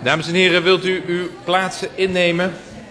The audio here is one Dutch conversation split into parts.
Dames en heren, wilt u uw plaatsen innemen?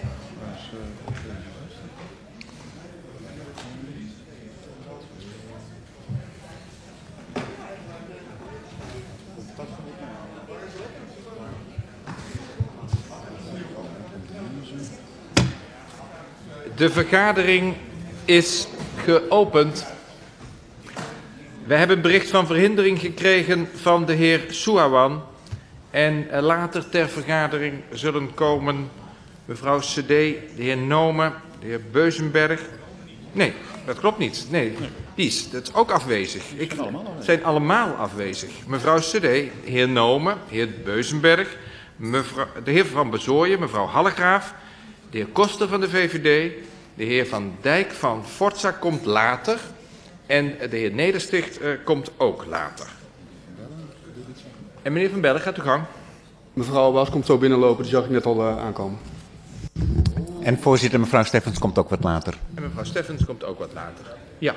De vergadering is geopend. We hebben een bericht van verhindering gekregen van de heer Souawan. En later ter vergadering zullen komen mevrouw CD, de heer Nome, de heer Beuzenberg. Nee, dat klopt niet. Nee, die is ook afwezig. Zijn allemaal afwezig. Mevrouw CD, de heer Nome, de heer Beuzenberg, de heer Van Bezooyen, mevrouw Hallegraaf, de heer Koster van de VVD, de heer Van Dijk van Forza komt later en de heer Nedersticht komt ook later. En meneer Van Bellen, gaat uw gang. Mevrouw Bas komt zo binnenlopen, die zag ik net al aankomen. En voorzitter, mevrouw Steffens komt ook wat later. En mevrouw Steffens komt ook wat later. Ja.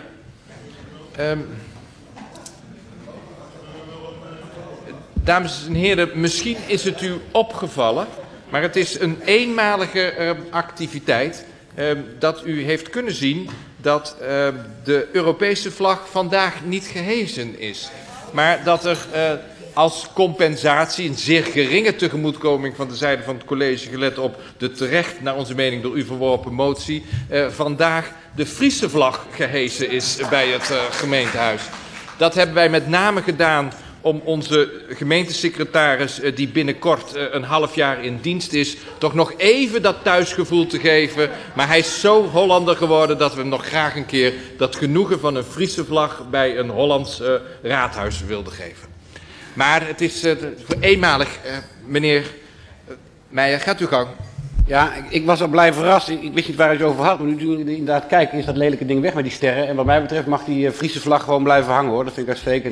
Dames en heren, misschien is het u opgevallen, maar het is een eenmalige activiteit dat u heeft kunnen zien dat de Europese vlag vandaag niet gehezen is. Maar dat er als compensatie, een zeer geringe tegemoetkoming van de zijde van het college, gelet op de terecht, naar onze mening door u verworpen motie, vandaag de Friese vlag gehezen is bij het gemeentehuis. Dat hebben wij met name gedaan om onze gemeentesecretaris, die binnenkort een half jaar in dienst is, toch nog even dat thuisgevoel te geven. Maar hij is zo Hollander geworden dat we hem nog graag een keer dat genoegen van een Friese vlag bij een Hollands raadhuis wilden geven. Maar het is eenmalig. Meneer Meijer, gaat uw gang. Ja, ik was al blij verrast. Ik wist niet waar u het over had. Maar nu inderdaad kijken, is dat lelijke ding weg met die sterren. En wat mij betreft mag die Friese vlag gewoon blijven hangen, hoor. Dat vind ik uitstekend.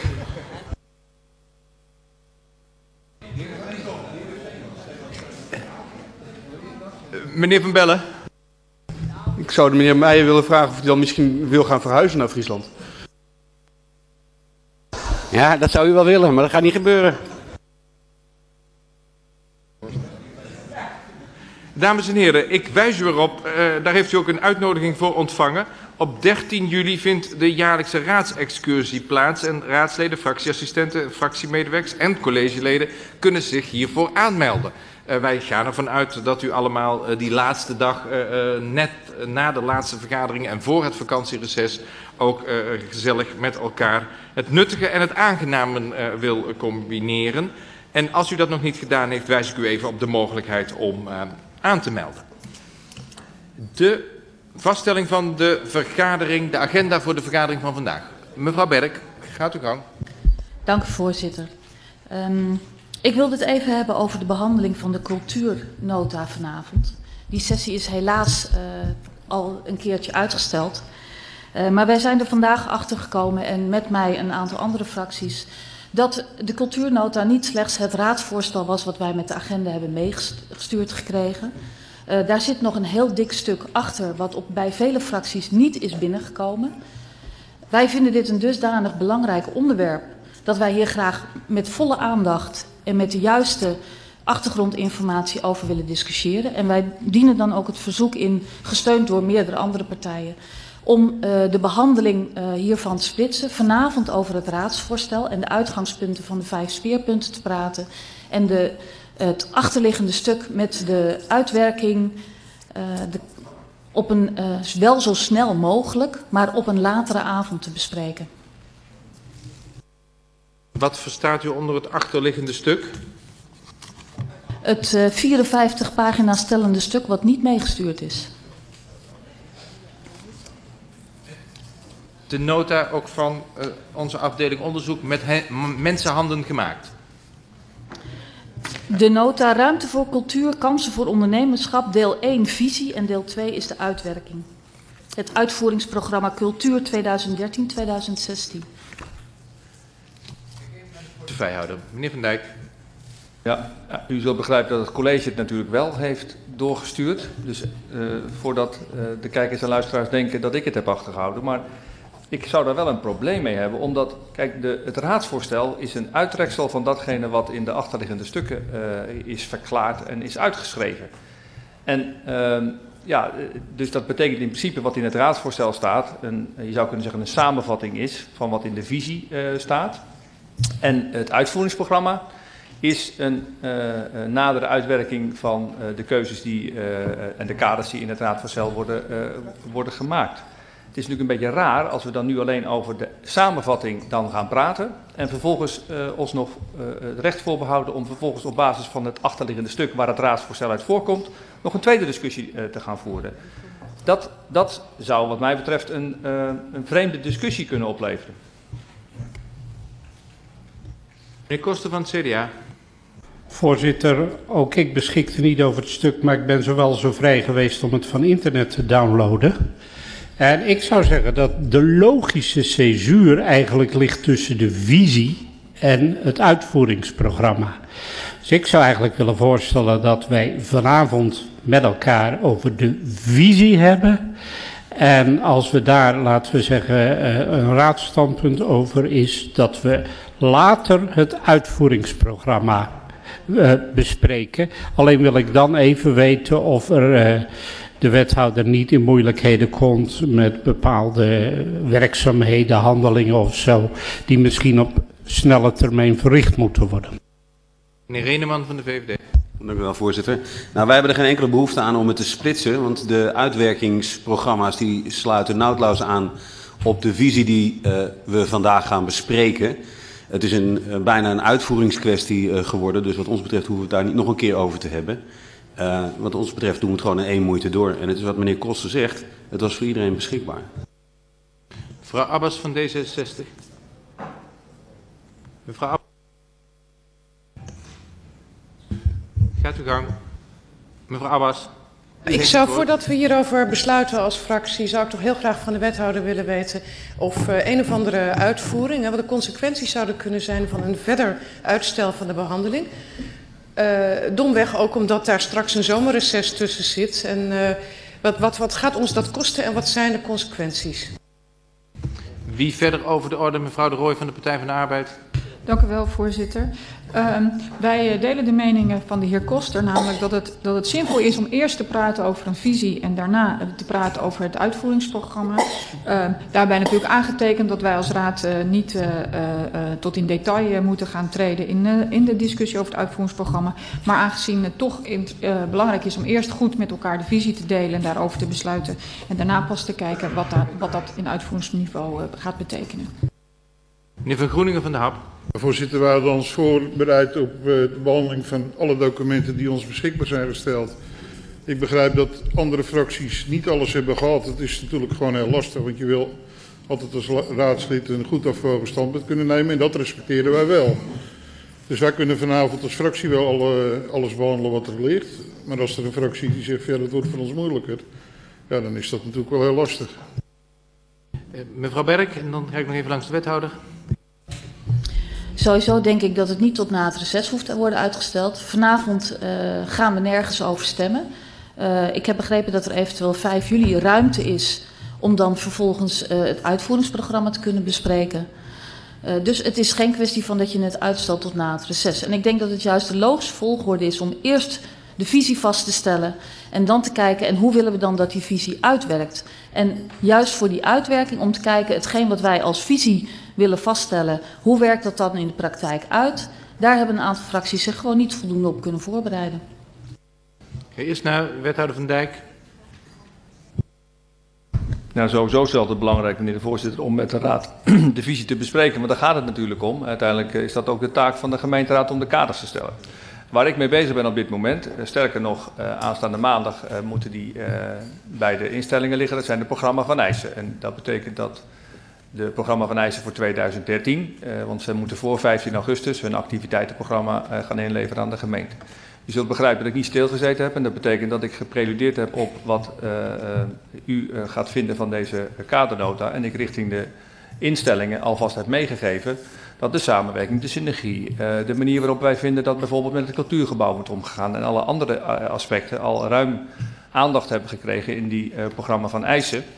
Meneer Van Bellen. Ik zou de meneer Meijer willen vragen of hij dan misschien wil gaan verhuizen naar Friesland. Ja, dat zou u wel willen, maar dat gaat niet gebeuren. Dames en heren, ik wijs u erop, daar heeft u ook een uitnodiging voor ontvangen. Op 13 juli vindt de jaarlijkse raadsexcursie plaats en raadsleden, fractieassistenten, fractiemedewerkers en collegeleden kunnen zich hiervoor aanmelden. Wij gaan ervan uit dat u allemaal die laatste dag, net na de laatste vergadering en voor het vakantiereces, ook gezellig met elkaar het nuttige en het aangename wil combineren. En als u dat nog niet gedaan heeft, wijs ik u even op de mogelijkheid om aan te melden. De vaststelling van de vergadering, de agenda voor de vergadering van vandaag. Mevrouw Berk, gaat uw gang. Dank u, voorzitter. Ik wil het even hebben over de behandeling van de cultuurnota vanavond. Die sessie is helaas al een keertje uitgesteld. Maar wij zijn er vandaag achter gekomen en met mij een aantal andere fracties dat de cultuurnota niet slechts het raadsvoorstel was wat wij met de agenda hebben meegestuurd gekregen. Daar zit nog een heel dik stuk achter wat bij vele fracties niet is binnengekomen. Wij vinden dit een dusdanig belangrijk onderwerp dat wij hier graag met volle aandacht en met de juiste achtergrondinformatie over willen discussiëren. En wij dienen dan ook het verzoek in, gesteund door meerdere andere partijen, om de behandeling hiervan te splitsen. Vanavond over het raadsvoorstel en de uitgangspunten van de 5 speerpunten te praten. En het achterliggende stuk met de uitwerking op een wel zo snel mogelijk, maar op een latere avond te bespreken. Wat verstaat u onder het achterliggende stuk? Het 54 pagina's tellende stuk wat niet meegestuurd is. De nota ook van onze afdeling onderzoek met mensenhanden gemaakt. De nota Ruimte voor cultuur, kansen voor ondernemerschap, deel 1 visie en deel 2 is de uitwerking. Het uitvoeringsprogramma Cultuur 2013-2016. De vijhouder, meneer Van Dijk. Ja, u zult begrijpen dat het college het natuurlijk wel heeft doorgestuurd. Dus voordat de kijkers en luisteraars denken dat ik het heb achtergehouden. Maar Ik zou daar wel een probleem mee hebben, omdat, kijk, het raadsvoorstel is een uittreksel van datgene wat in de achterliggende stukken is verklaard en is uitgeschreven. En dus dat betekent in principe wat in het raadsvoorstel staat, je zou kunnen zeggen een samenvatting is van wat in de visie staat. En het uitvoeringsprogramma is een nadere uitwerking van de keuzes en de kaders die in het raadsvoorstel worden gemaakt. Het is natuurlijk een beetje raar als we dan nu alleen over de samenvatting dan gaan praten en vervolgens ons nog het recht voorbehouden om vervolgens op basis van het achterliggende stuk waar het raadsvoorstel uit voorkomt nog een tweede discussie te gaan voeren. Dat zou wat mij betreft een vreemde discussie kunnen opleveren. Meneer Koster van het CDA. Voorzitter, ook ik beschikte niet over het stuk, maar ik ben zowel zo vrij geweest om het van internet te downloaden. En ik zou zeggen dat de logische césuur eigenlijk ligt tussen de visie en het uitvoeringsprogramma. Dus ik zou eigenlijk willen voorstellen dat wij vanavond met elkaar over de visie hebben. En als we daar, laten we zeggen, een raadsstandpunt over is, dat we later het uitvoeringsprogramma bespreken. Alleen wil ik dan even weten of er de wethouder niet in moeilijkheden komt met bepaalde werkzaamheden, handelingen of zo, die misschien op snelle termijn verricht moeten worden. Meneer Reneman van de VVD. Dank u wel, voorzitter. Nou, wij hebben er geen enkele behoefte aan om het te splitsen, want de uitwerkingsprogramma's die sluiten naadloos aan op de visie die we vandaag gaan bespreken. Het is bijna een uitvoeringskwestie geworden, dus wat ons betreft hoeven we het daar niet nog een keer over te hebben. Wat ons betreft doen we het gewoon in één moeite door. En het is wat meneer Koster zegt, het was voor iedereen beschikbaar. Mevrouw Abbas van D66. Mevrouw Abbas. Gaat uw gang. Mevrouw Abbas. Ik zou, voordat we hierover besluiten als fractie, zou ik toch heel graag van de wethouder willen weten of een of andere uitvoering, wat de consequenties zouden kunnen zijn van een verder uitstel van de behandeling. Domweg ook omdat daar straks een zomerreces tussen zit. En wat gaat ons dat kosten en wat zijn de consequenties? Wie verder over de orde? Mevrouw de Rooij van de Partij van de Arbeid. Dank u wel, voorzitter. Wij delen de meningen van de heer Koster, namelijk dat het zinvol is om eerst te praten over een visie en daarna te praten over het uitvoeringsprogramma. Daarbij natuurlijk aangetekend dat wij als raad niet tot in detail moeten gaan treden in de discussie over het uitvoeringsprogramma. Maar aangezien het toch belangrijk is om eerst goed met elkaar de visie te delen en daarover te besluiten en daarna pas te kijken wat dat in uitvoeringsniveau gaat betekenen. Meneer Van Groeningen van de HAP. Voorzitter, we hadden ons voorbereid op de behandeling van alle documenten die ons beschikbaar zijn gesteld. Ik begrijp dat andere fracties niet alles hebben gehad. Het is natuurlijk gewoon heel lastig, want je wil altijd als raadslid een goed afgewogen standpunt kunnen nemen. En dat respecteren wij wel. Dus wij kunnen vanavond als fractie wel alles behandelen wat er ligt. Maar als er een fractie die zegt, ja, dat wordt voor ons moeilijker. Ja, dan is dat natuurlijk wel heel lastig. Mevrouw Berk, en dan ga ik nog even langs de wethouder. Sowieso denk ik dat het niet tot na het reces hoeft te worden uitgesteld. Vanavond gaan we nergens over stemmen. Ik heb begrepen dat er eventueel 5 juli ruimte is om dan vervolgens het uitvoeringsprogramma te kunnen bespreken. Dus het is geen kwestie van dat je het uitstelt tot na het reces. En ik denk dat het juist de logische volgorde is om eerst de visie vast te stellen en dan te kijken en hoe willen we dan dat die visie uitwerkt. En juist voor die uitwerking om te kijken hetgeen wat wij als visie willen vaststellen, hoe werkt dat dan in de praktijk uit? Daar hebben een aantal fracties zich gewoon niet voldoende op kunnen voorbereiden. Eerst naar wethouder Van Dijk. Nou, sowieso is het altijd belangrijk, meneer de voorzitter, om met de raad de visie te bespreken. Want daar gaat het natuurlijk om. Uiteindelijk is dat ook de taak van de gemeenteraad om de kaders te stellen. Waar ik mee bezig ben op dit moment, sterker nog, aanstaande maandag moeten die bij de instellingen liggen. Dat zijn de programma van eisen. En dat betekent dat de programma van eisen voor 2013, want ze moeten voor 15 augustus hun activiteitenprogramma gaan inleveren aan de gemeente. U zult begrijpen dat ik niet stilgezeten heb en dat betekent dat ik gepreludeerd heb op wat u gaat vinden van deze kadernota en ik richting de instellingen alvast heb meegegeven dat de samenwerking, de synergie, de manier waarop wij vinden dat bijvoorbeeld met het cultuurgebouw wordt omgegaan en alle andere aspecten al ruim aandacht hebben gekregen in die programma van eisen,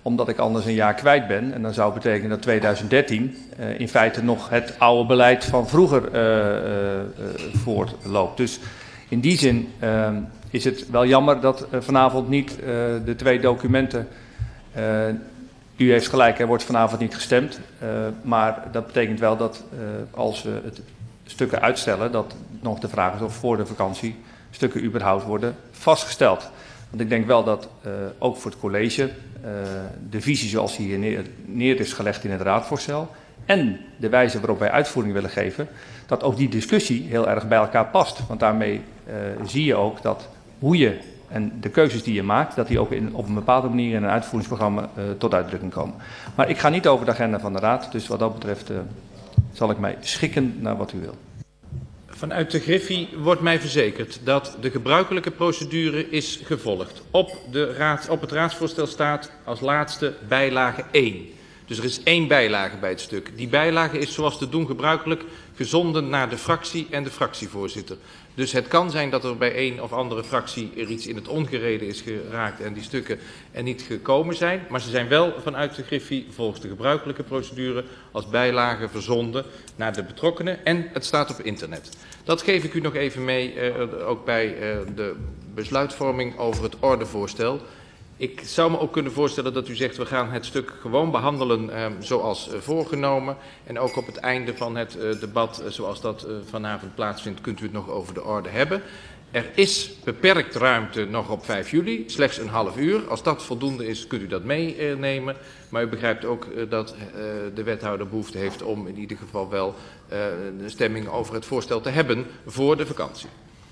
omdat ik anders een jaar kwijt ben. En dan zou betekenen dat 2013 in feite nog het oude beleid van vroeger voortloopt. Dus in die zin is het wel jammer dat vanavond niet de twee documenten... U heeft gelijk, er wordt vanavond niet gestemd. Maar dat betekent wel dat als we het stukken uitstellen, dat nog de vraag is of voor de vakantie stukken überhaupt worden vastgesteld. Want ik denk wel dat ook voor het college de visie zoals die hier neer is gelegd in het raadvoorstel en de wijze waarop wij uitvoering willen geven, dat ook die discussie heel erg bij elkaar past. Want daarmee zie je ook dat hoe je en de keuzes die je maakt, dat die ook op een bepaalde manier in een uitvoeringsprogramma tot uitdrukking komen. Maar ik ga niet over de agenda van de raad, dus wat dat betreft zal ik mij schikken naar wat u wil. Vanuit de Griffie wordt mij verzekerd dat de gebruikelijke procedure is gevolgd. Op het raadsvoorstel staat als laatste bijlage 1. Dus er is 1 bijlage bij het stuk. Die bijlage is zoals te doen gebruikelijk gezonden naar de fractie en de fractievoorzitter. Dus het kan zijn dat er bij een of andere fractie er iets in het ongereden is geraakt en die stukken er niet gekomen zijn. Maar ze zijn wel vanuit de Griffie volgens de gebruikelijke procedure als bijlage verzonden naar de betrokkenen en het staat op internet. Dat geef ik u nog even mee, ook bij de besluitvorming over het ordevoorstel. Ik zou me ook kunnen voorstellen dat u zegt, we gaan het stuk gewoon behandelen zoals voorgenomen. En ook op het einde van het debat, zoals dat vanavond plaatsvindt, kunt u het nog over de orde hebben. Er is beperkt ruimte nog op 5 juli, slechts een half uur. Als dat voldoende is, kunt u dat meenemen. Maar u begrijpt ook dat de wethouder behoefte heeft om in ieder geval wel een stemming over het voorstel te hebben voor de vakantie.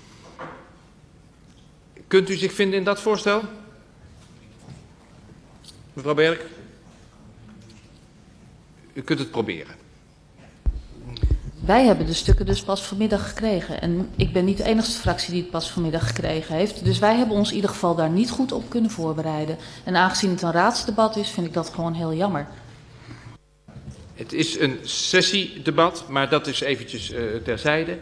Kunt u zich vinden in dat voorstel? Mevrouw Berg, u kunt het proberen. Wij hebben de stukken dus pas vanmiddag gekregen. En ik ben niet de enige fractie die het pas vanmiddag gekregen heeft. Dus wij hebben ons in ieder geval daar niet goed op kunnen voorbereiden. En aangezien het een raadsdebat is, vind ik dat gewoon heel jammer. Het is een sessiedebat, maar dat is eventjes terzijde.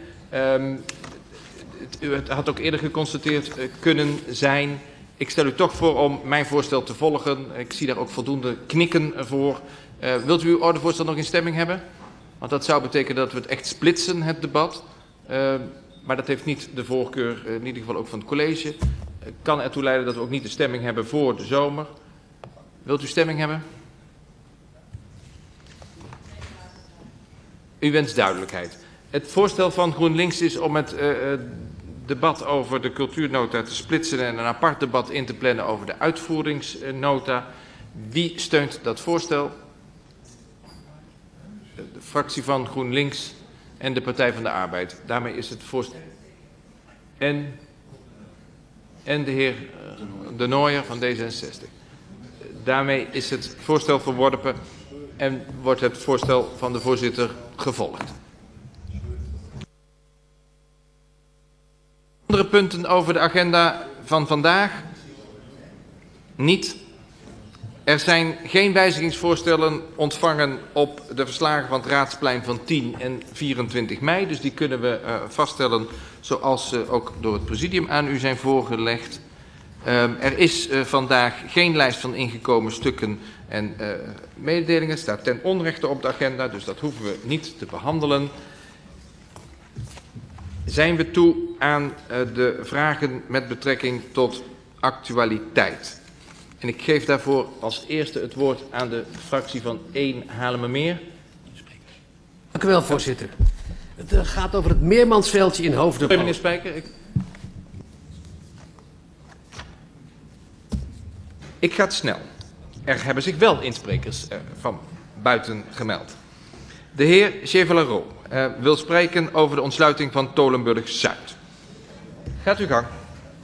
Het had ook eerder geconstateerd kunnen zijn. Ik stel u toch voor om mijn voorstel te volgen. Ik zie daar ook voldoende knikken voor. Wilt u uw ordevoorstel nog in stemming hebben? Want dat zou betekenen dat we het echt splitsen, het debat. Maar dat heeft niet de voorkeur, in ieder geval ook van het college. Kan ertoe leiden dat we ook niet de stemming hebben voor de zomer. Wilt u stemming hebben? U wenst duidelijkheid. Het voorstel van GroenLinks is om het debat over de cultuurnota te splitsen en een apart debat in te plannen over de uitvoeringsnota. Wie steunt dat voorstel? De fractie van GroenLinks en de Partij van de Arbeid. Daarmee is het voorstel. En de heer De Nooijer van D66. Daarmee is het voorstel verworpen en wordt het voorstel van de voorzitter gevolgd. Andere punten over de agenda van vandaag? Niet. Er zijn geen wijzigingsvoorstellen ontvangen op de verslagen van het Raadsplein van 10 en 24 mei. Dus die kunnen we vaststellen zoals ze ook door het presidium aan u zijn voorgelegd. Er is vandaag geen lijst van ingekomen stukken en mededelingen. Het staat ten onrechte op de agenda, dus dat hoeven we niet te behandelen. Zijn we toe aan de vragen met betrekking tot actualiteit. En ik geef daarvoor als eerste het woord aan de fractie van 1 Haarlemmermeer. Dank u wel, voorzitter. Het gaat over het Meermansveldje in Hoofddorp. Meneer Spijker. Ik ga het snel. Er hebben zich wel insprekers van buiten gemeld. De heer Chevalereau wil spreken over de ontsluiting van Tolenburg-Zuid. Gaat uw gang.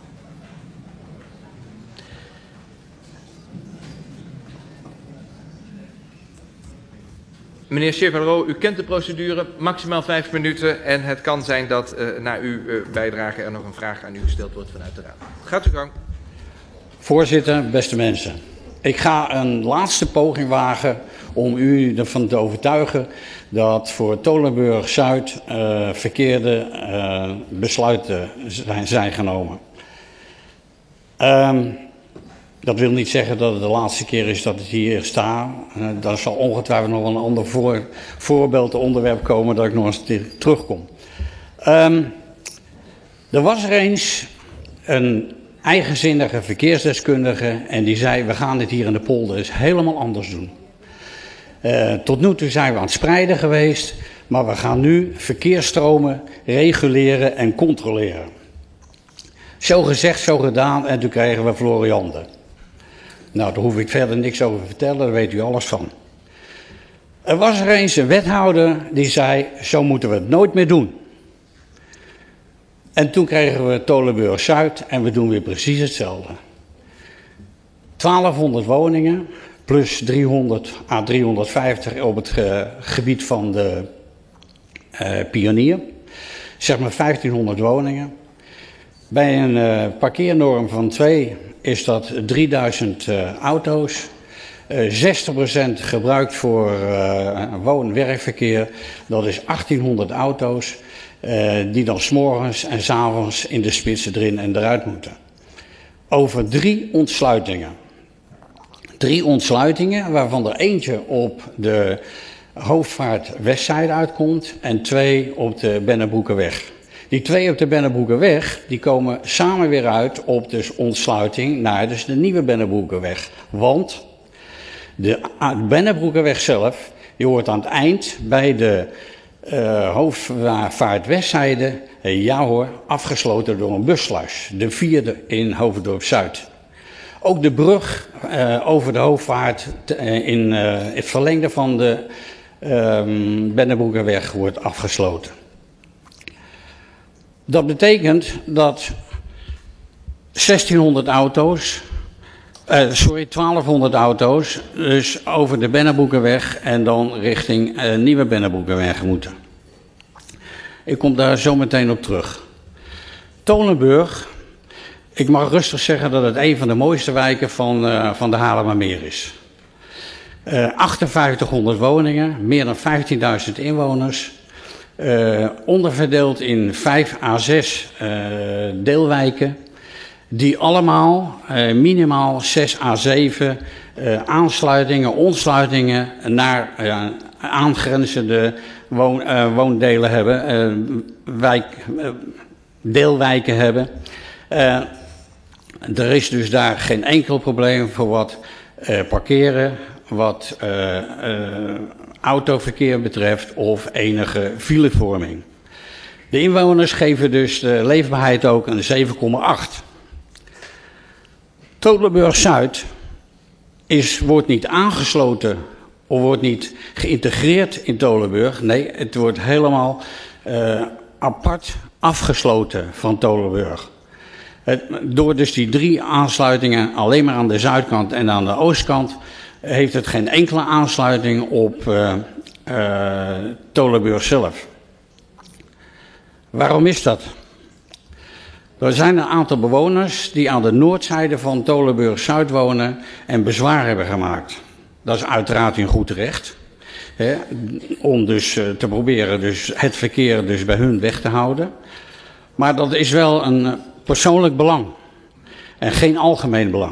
Meneer Chevalereau, u kent de procedure, maximaal 5 minuten. En het kan zijn dat na uw bijdrage er nog een vraag aan u gesteld wordt vanuit de raad. Gaat uw gang. Voorzitter, beste mensen. Ik ga een laatste poging wagen om u ervan te overtuigen dat voor Tolenburg-Zuid verkeerde besluiten zijn genomen. Dat wil niet zeggen dat het de laatste keer is dat het hier staat. Daar zal ongetwijfeld nog wel een ander voorbeeld, onderwerp komen dat ik nog eens terugkom. Er was er eens een eigenzinnige verkeersdeskundige en die zei, we gaan dit hier in de polder eens helemaal anders doen. Tot nu toe zijn we aan het spreiden geweest, maar we gaan nu verkeersstromen reguleren en controleren. Zo gezegd, zo gedaan en toen kregen we Floriande. Nou, daar hoef ik verder niks over te vertellen, daar weet u alles van. Er was er eens een wethouder die zei, zo moeten we het nooit meer doen. En toen kregen we Tolenburg-Zuid en we doen weer precies hetzelfde. 1200 woningen, plus 300 à 350 op het gebied van de Pionier. Zeg maar 1500 woningen. Bij een parkeernorm van 2 is dat 3000 auto's. 60% gebruikt voor woon-werkverkeer. Dat is 1800 auto's. Die dan 's morgens en 's avonds in de spitsen erin en eruit moeten. Over 3 ontsluitingen. 3 ontsluitingen, waarvan er eentje op de Hoofdvaart Westzijde uitkomt en 2 op de Bennebroekerweg. Die 2 op de Bennebroekerweg, die komen samen weer uit op de ontsluiting naar dus de nieuwe Bennebroekerweg. Want de Bennebroekerweg zelf, die hoort aan het eind bij de Hoofdvaart Westzijde, ja hoor, afgesloten door een bussluis. De 4e in Hoofddorp Zuid. Ook de brug over de Hoofdvaart in het verlengde van de Bennebroekerweg wordt afgesloten. Dat betekent dat 1200 auto's dus over de Bennebroekerweg en dan richting nieuwe Bennebroekerweg moeten. Ik kom daar zo meteen op terug. Tolenburg, ik mag rustig zeggen dat het een van de mooiste wijken van de Haarlemmermeer is. 5800 woningen, meer dan 15.000 inwoners. Onderverdeeld in 5 à 6 deelwijken. Die allemaal minimaal 6 à 7 aansluitingen, ontsluitingen naar aangrenzende woondelen hebben, deelwijken hebben. Er is dus daar geen enkel probleem voor wat parkeren, wat autoverkeer betreft of enige filevorming. De inwoners geven dus de leefbaarheid ook een 7,8. Tolenburg-Zuid wordt niet aangesloten of wordt niet geïntegreerd in Tolenburg. Nee, het wordt helemaal apart afgesloten van Tolenburg. Door dus die 3 aansluitingen alleen maar aan de zuidkant en aan de oostkant heeft het geen enkele aansluiting op Tolenburg zelf. Waarom is dat? Er zijn een aantal bewoners die aan de noordzijde van Tolenburg-Zuid wonen en bezwaar hebben gemaakt. Dat is uiteraard in goed recht. Om dus te proberen dus het verkeer dus bij hun weg te houden. Maar dat is wel een persoonlijk belang en geen algemeen belang.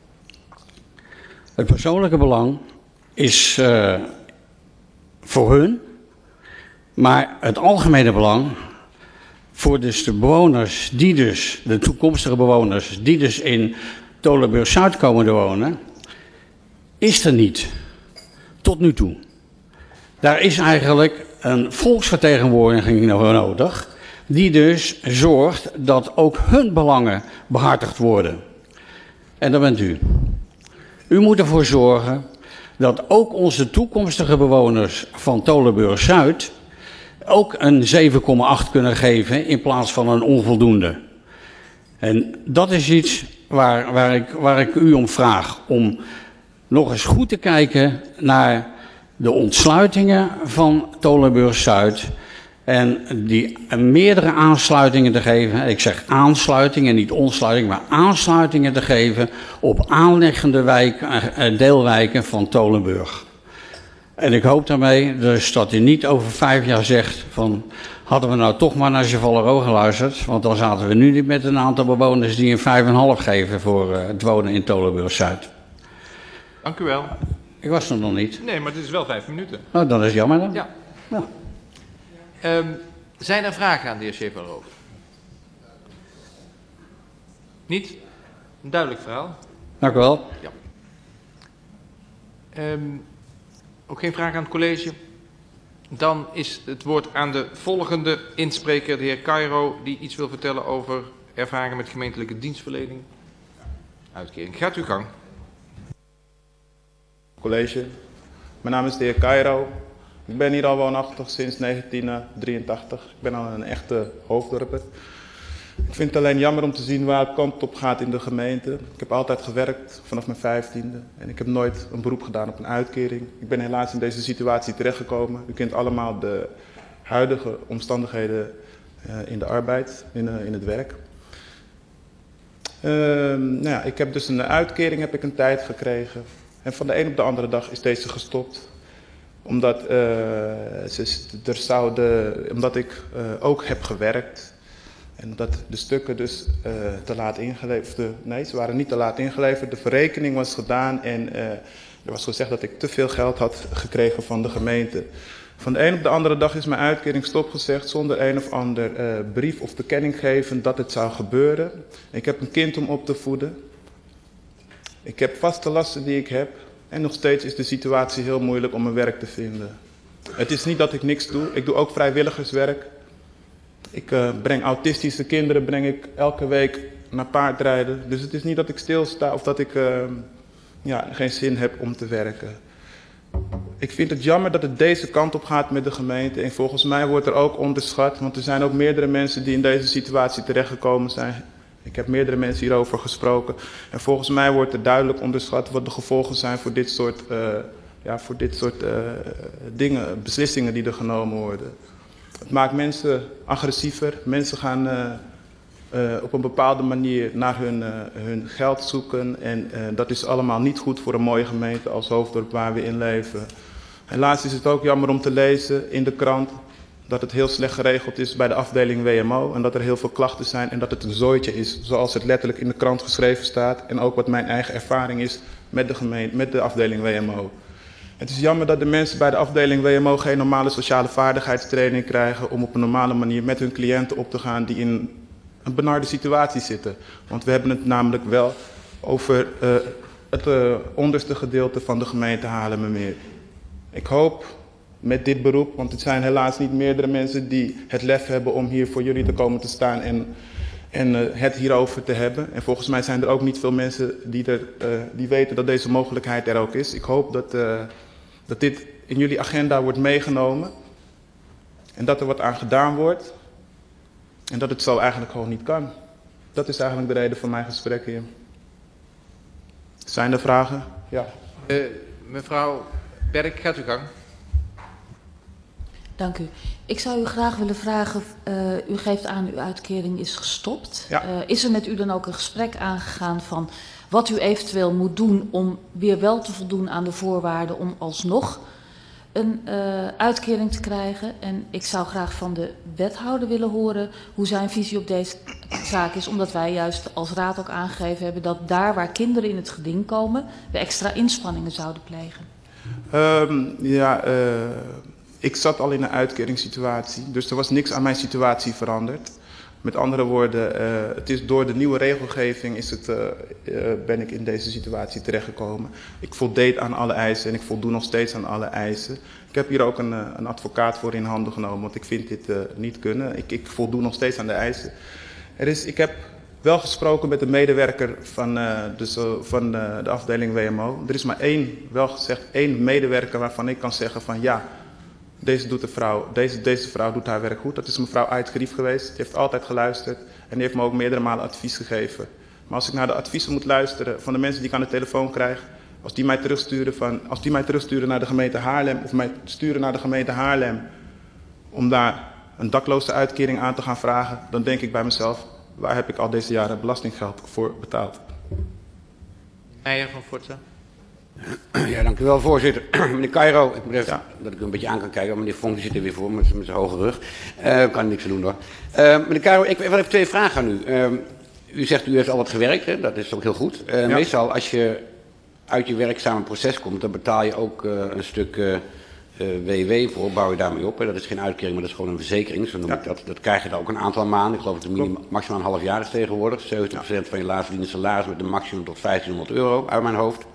Het persoonlijke belang is voor hun, maar het algemene belang voor dus de bewoners, de toekomstige bewoners, die dus in Tolenburg-Zuid komen te wonen, is er niet. Tot nu toe. Daar is eigenlijk een volksvertegenwoordiging nodig, die dus zorgt dat ook hun belangen behartigd worden. En dat bent u. U moet ervoor zorgen dat ook onze toekomstige bewoners van Tolenburg-Zuid ook een 7,8 kunnen geven in plaats van een onvoldoende. En dat is iets waar ik u om vraag. Om nog eens goed te kijken naar de ontsluitingen van Tolenburg-Zuid. En die meerdere aansluitingen te geven. Ik zeg aansluitingen, niet ontsluitingen, maar aansluitingen te geven op aanliggende deelwijken van Tolenburg. En ik hoop daarmee dus dat u niet over 5 jaar zegt van hadden we nou toch maar naar Chevallero geluisterd. Want dan zaten we nu niet met een aantal bewoners die een 5,5 geven voor het wonen in Tolenburg-Zuid. Dank u wel. Ik was er nog niet. Nee, maar het is wel 5 minuten. Oh, dat is jammer dan. Ja. Ja. Zijn er vragen aan de heer Chevallero? Niet? Een duidelijk verhaal. Dank u wel. Ja. Ook geen vraag aan het college? Dan is het woord aan de volgende inspreker, de heer Cairo, die iets wil vertellen over ervaringen met gemeentelijke dienstverlening. Uitkering. Gaat uw gang. College, mijn naam is de heer Cairo. Ik ben hier al woonachtig sinds 1983. Ik ben al een echte hoofddorper. Ik vind het alleen jammer om te zien waar het kant op gaat in de gemeente. Ik heb altijd gewerkt vanaf mijn 15e en ik heb nooit een beroep gedaan op een uitkering. Ik ben helaas in deze situatie terechtgekomen. U kent allemaal de huidige omstandigheden in de arbeid, in het werk. Ik heb dus een uitkering, heb ik een tijd gekregen. En van de een op de andere dag is deze gestopt. Omdat, omdat ik ook heb gewerkt. En dat de stukken dus te laat ingeleverd. Nee, ze waren niet te laat ingeleverd. De verrekening was gedaan en er was gezegd dat ik te veel geld had gekregen van de gemeente. Van de een op de andere dag is mijn uitkering stopgezegd zonder een of ander brief of bekenning geven dat het zou gebeuren. Ik heb een kind om op te voeden. Ik heb vaste lasten die ik heb. En nog steeds is de situatie heel moeilijk om een werk te vinden. Het is niet dat ik niks doe. Ik doe ook vrijwilligerswerk. Ik breng autistische kinderen elke week naar paardrijden. Dus het is niet dat ik stilsta of dat ik geen zin heb om te werken. Ik vind het jammer dat het deze kant op gaat met de gemeente. En volgens mij wordt er ook onderschat. Want er zijn ook meerdere mensen die in deze situatie terechtgekomen zijn. Ik heb meerdere mensen hierover gesproken. En volgens mij wordt er duidelijk onderschat wat de gevolgen zijn voor dit soort dingen, beslissingen die er genomen worden. Het maakt mensen agressiever. Mensen gaan op een bepaalde manier naar hun geld zoeken. En dat is allemaal niet goed voor een mooie gemeente als Hoofddorp waar we in leven. Helaas is het ook jammer om te lezen in de krant dat het heel slecht geregeld is bij de afdeling WMO. En dat er heel veel klachten zijn en dat het een zooitje is. Zoals het letterlijk in de krant geschreven staat. En ook wat mijn eigen ervaring is met de gemeente, met de afdeling WMO. Het is jammer dat de mensen bij de afdeling WMO geen normale sociale vaardigheidstraining krijgen om op een normale manier met hun cliënten op te gaan die in een benarde situatie zitten. Want we hebben het namelijk wel over het onderste gedeelte van de gemeente Haarlemmermeer. Ik hoop met dit beroep, want het zijn helaas niet meerdere mensen die het lef hebben om hier voor jullie te komen te staan en het hierover te hebben. En volgens mij zijn er ook niet veel mensen die weten dat deze mogelijkheid er ook is. Ik hoop dat dit in jullie agenda wordt meegenomen en dat er wat aan gedaan wordt en dat het zo eigenlijk gewoon niet kan. Dat is eigenlijk de reden van mijn gesprek hier. Zijn er vragen? Ja. Mevrouw Berk, gaat uw gang. Dank u. Ik zou u graag willen vragen, u geeft aan uw uitkering is gestopt. Ja. Is er met u dan ook een gesprek aangegaan van wat u eventueel moet doen om weer wel te voldoen aan de voorwaarden om alsnog een uitkering te krijgen? En ik zou graag van de wethouder willen horen hoe zijn visie op deze zaak is, omdat wij juist als raad ook aangegeven hebben dat daar waar kinderen in het geding komen, we extra inspanningen zouden plegen. Ik zat al in een uitkeringssituatie, dus er was niks aan mijn situatie veranderd. Met andere woorden, het is door de nieuwe regelgeving ben ik in deze situatie terechtgekomen. Ik voldeed aan alle eisen en ik voldoe nog steeds aan alle eisen. Ik heb hier ook een advocaat voor in handen genomen, want ik vind dit niet kunnen. Ik voldoe nog steeds aan de eisen. Ik heb wel gesproken met de medewerker van de afdeling WMO. Er is maar één medewerker waarvan ik kan zeggen van ja, deze vrouw doet haar werk goed. Dat is mevrouw Uitgerief geweest. Die heeft altijd geluisterd en die heeft me ook meerdere malen advies gegeven. Maar als ik naar de adviezen moet luisteren van de mensen die ik aan de telefoon krijg, als die mij terugsturen naar de gemeente Haarlem of mij sturen naar de gemeente Haarlem om daar een dakloze uitkering aan te gaan vragen, dan denk ik bij mezelf, waar heb ik al deze jaren belastinggeld voor betaald? Meijer van Forza. Ja, dank u wel, voorzitter. Meneer Cairo, ik moet even dat ik een beetje aan kan kijken. Meneer Vonk zit er weer voor met zijn hoge rug. Kan niks aan doen hoor. Meneer Cairo, ik wil even 2 vragen aan u. U zegt u heeft al wat gewerkt, hè? Dat is ook heel goed. Meestal als je uit je werkzame proces komt, dan betaal je ook een stuk WW voor, bouw je daarmee op. Hè? Dat is geen uitkering, maar dat is gewoon een verzekering, zo noem ik dat. Dat krijg je dan ook een aantal maanden. Ik geloof dat het maximaal een half jaar is tegenwoordig. 70% van je laagstverdiende salaris met een maximum tot €1500 uit mijn hoofd.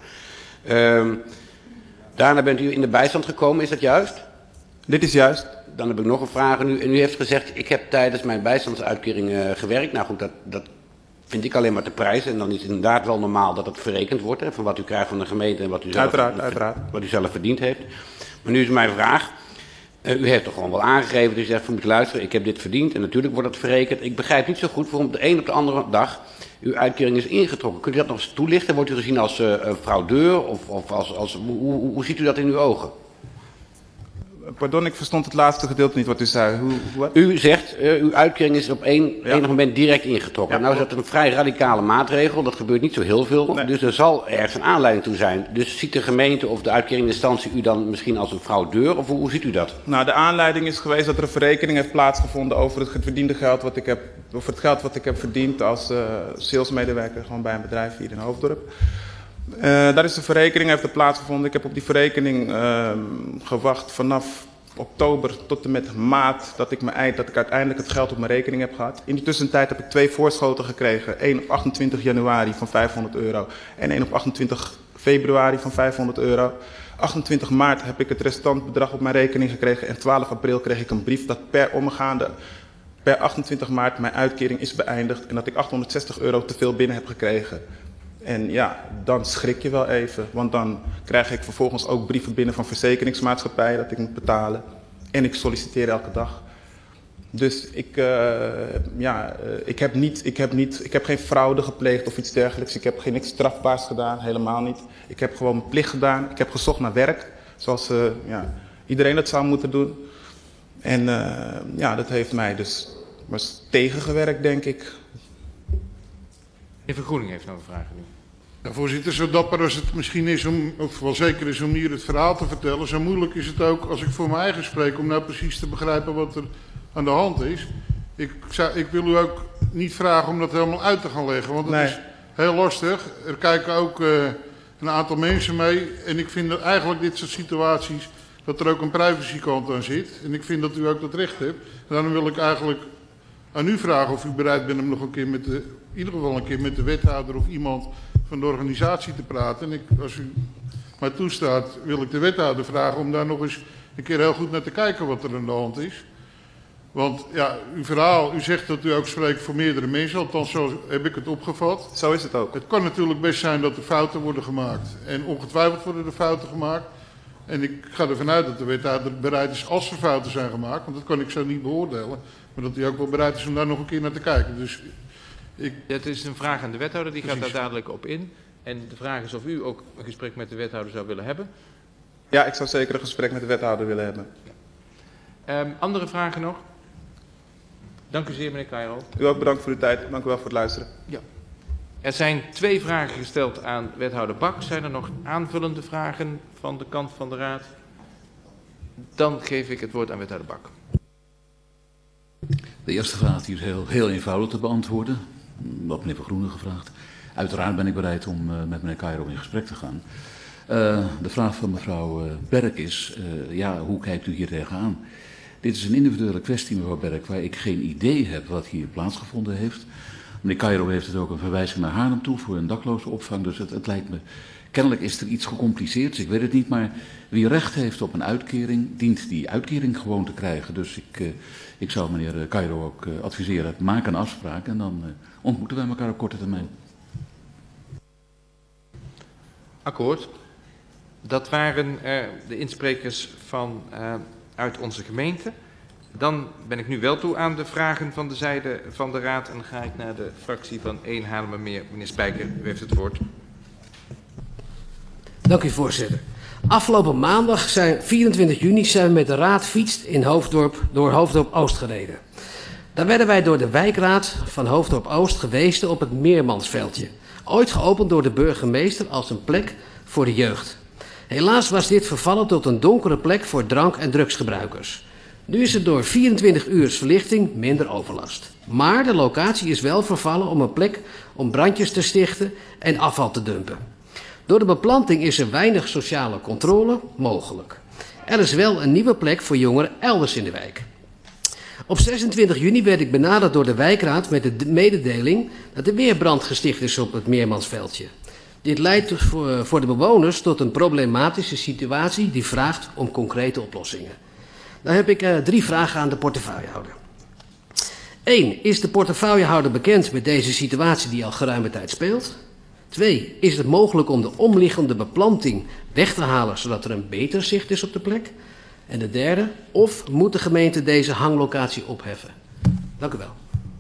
Daarna bent u in de bijstand gekomen, is dat juist? Dit is juist. Dan heb ik nog een vraag aan u. En u heeft gezegd, ik heb tijdens mijn bijstandsuitkering gewerkt. Nou goed, dat vind ik alleen maar te prijzen. En dan is het inderdaad wel normaal dat het verrekend wordt. Hè, van wat u krijgt van de gemeente en wat u zelf verdiend heeft. Maar nu is mijn vraag. U heeft toch gewoon wel aangegeven. U zegt, moet je luisteren, ik heb dit verdiend. En natuurlijk wordt het verrekend. Ik begrijp niet zo goed waarom op de een op de andere dag uw uitkering is ingetrokken. Kunt u dat nog eens toelichten? Wordt u gezien als fraudeur? Of als hoe ziet u dat in uw ogen? Pardon, ik verstond het laatste gedeelte niet wat u zei. U zegt, uw uitkering is op enig moment direct ingetrokken. Ja, nou is dat een vrij radicale maatregel. Dat gebeurt niet zo heel veel. Nee. Dus er zal ergens een aanleiding toe zijn. Dus ziet de gemeente of de uitkeringsinstantie u dan misschien als een fraudeur? Of hoe ziet u dat? Nou, de aanleiding is geweest dat er een verrekening heeft plaatsgevonden over het verdiende geld wat ik heb, over het geld wat ik heb verdiend als salesmedewerker gewoon bij een bedrijf hier in Hoofddorp. Daar is de verrekening heeft plaatsgevonden. Ik heb op die verrekening gewacht vanaf oktober tot en met maart dat ik uiteindelijk het geld op mijn rekening heb gehad. In die tussentijd heb ik 2 voorschoten gekregen. 1 op 28 januari van €500 en 1 op 28 februari van €500. 28 maart heb ik het restant bedrag op mijn rekening gekregen en 12 april kreeg ik een brief dat per 28 maart mijn uitkering is beëindigd en dat ik €860 te veel binnen heb gekregen. En ja, dan schrik je wel even, want dan krijg ik vervolgens ook brieven binnen van verzekeringsmaatschappijen dat ik moet betalen. En ik solliciteer elke dag. Dus ik heb geen fraude gepleegd of iets dergelijks. Ik heb niks strafbaars gedaan, helemaal niet. Ik heb gewoon mijn plicht gedaan. Ik heb gezocht naar werk, zoals iedereen dat zou moeten doen. En dat heeft mij dus tegengewerkt, denk ik. De Vergroening heeft nog een vraag nu. Ja, voorzitter, zo dapper als het misschien is of wel zeker is om hier het verhaal te vertellen, zo moeilijk is het ook, als ik voor mijn eigen spreek, om nou precies te begrijpen wat er aan de hand is. Ik wil u ook niet vragen om dat helemaal uit te gaan leggen, want het is heel lastig. Er kijken ook een aantal mensen mee en ik vind dat eigenlijk dit soort situaties, dat er ook een privacykant aan zit. En ik vind dat u ook dat recht hebt. En daarom wil ik eigenlijk aan u vragen of u bereid bent om nog een keer in ieder geval een keer met de wethouder of iemand van de organisatie te praten. En als u mij toestaat, wil ik de wethouder vragen om daar nog eens een keer heel goed naar te kijken wat er aan de hand is. Want ja, uw verhaal, u zegt dat u ook spreekt voor meerdere mensen, althans zo heb ik het opgevat. Zo is het ook. Het kan natuurlijk best zijn dat er fouten worden gemaakt. En ongetwijfeld worden er fouten gemaakt. En ik ga ervan uit dat de wethouder bereid is, als er fouten zijn gemaakt, want dat kan ik zo niet beoordelen, maar dat hij ook wel bereid is om daar nog een keer naar te kijken. Dus het is een vraag aan de wethouder, die gaat daar dadelijk op in. En de vraag is of u ook een gesprek met de wethouder zou willen hebben. Ja, ik zou zeker een gesprek met de wethouder willen hebben. Andere vragen nog? Dank u zeer, meneer Cairo. U ook bedankt voor uw tijd. Dank u wel voor het luisteren. Ja. Er zijn 2 vragen gesteld aan wethouder Bak. Zijn er nog aanvullende vragen van de kant van de raad? Dan geef ik het woord aan wethouder Bak. De eerste vraag hier is heel eenvoudig te beantwoorden. Wat meneer Vergroening gevraagd. Uiteraard ben ik bereid om met meneer Cairo in gesprek te gaan. De vraag van mevrouw Berk is, hoe kijkt u hier tegenaan? Dit is een individuele kwestie, mevrouw Berk, waar ik geen idee heb wat hier plaatsgevonden heeft. Meneer Cairo heeft het ook een verwijzing naar Haarlem toe voor een dakloze opvang. Dus het lijkt me, kennelijk is er iets gecompliceerds, ik weet het niet. Maar wie recht heeft op een uitkering, dient die uitkering gewoon te krijgen. Dus ik zou meneer Cairo ook adviseren, maak een afspraak en dan ontmoeten wij elkaar op korte termijn. Akkoord. Dat waren de insprekers uit onze gemeente. Dan ben ik nu wel toe aan de vragen van de zijde van de raad en dan ga ik naar de fractie van 1 Haarlemmermeer. Meneer Spijker, u heeft het woord. Dank u, voorzitter. Afgelopen maandag, 24 juni, zijn we met de raad fietst in door Hoofddorp Oost gereden. Daar werden wij door de wijkraad van Hoofddorp Oost gewezen op het Meermansveldje. Ooit geopend door de burgemeester als een plek voor de jeugd. Helaas was dit vervallen tot een donkere plek voor drank- en drugsgebruikers. Nu is er door 24 uur verlichting minder overlast. Maar de locatie is wel vervallen om een plek om brandjes te stichten en afval te dumpen. Door de beplanting is er weinig sociale controle mogelijk. Er is wel een nieuwe plek voor jongeren elders in de wijk. Op 26 juni werd ik benaderd door de wijkraad met de mededeling dat er weer brand gesticht is op het Meermansveldje. Dit leidt voor de bewoners tot een problematische situatie die vraagt om concrete oplossingen. Dan heb ik 3 vragen aan de portefeuillehouder. 1. Is de portefeuillehouder bekend met deze situatie die al geruime tijd speelt? 2. Is het mogelijk om de omliggende beplanting weg te halen zodat er een beter zicht is op de plek? En de derde, of moet de gemeente deze hanglocatie opheffen? Dank u wel.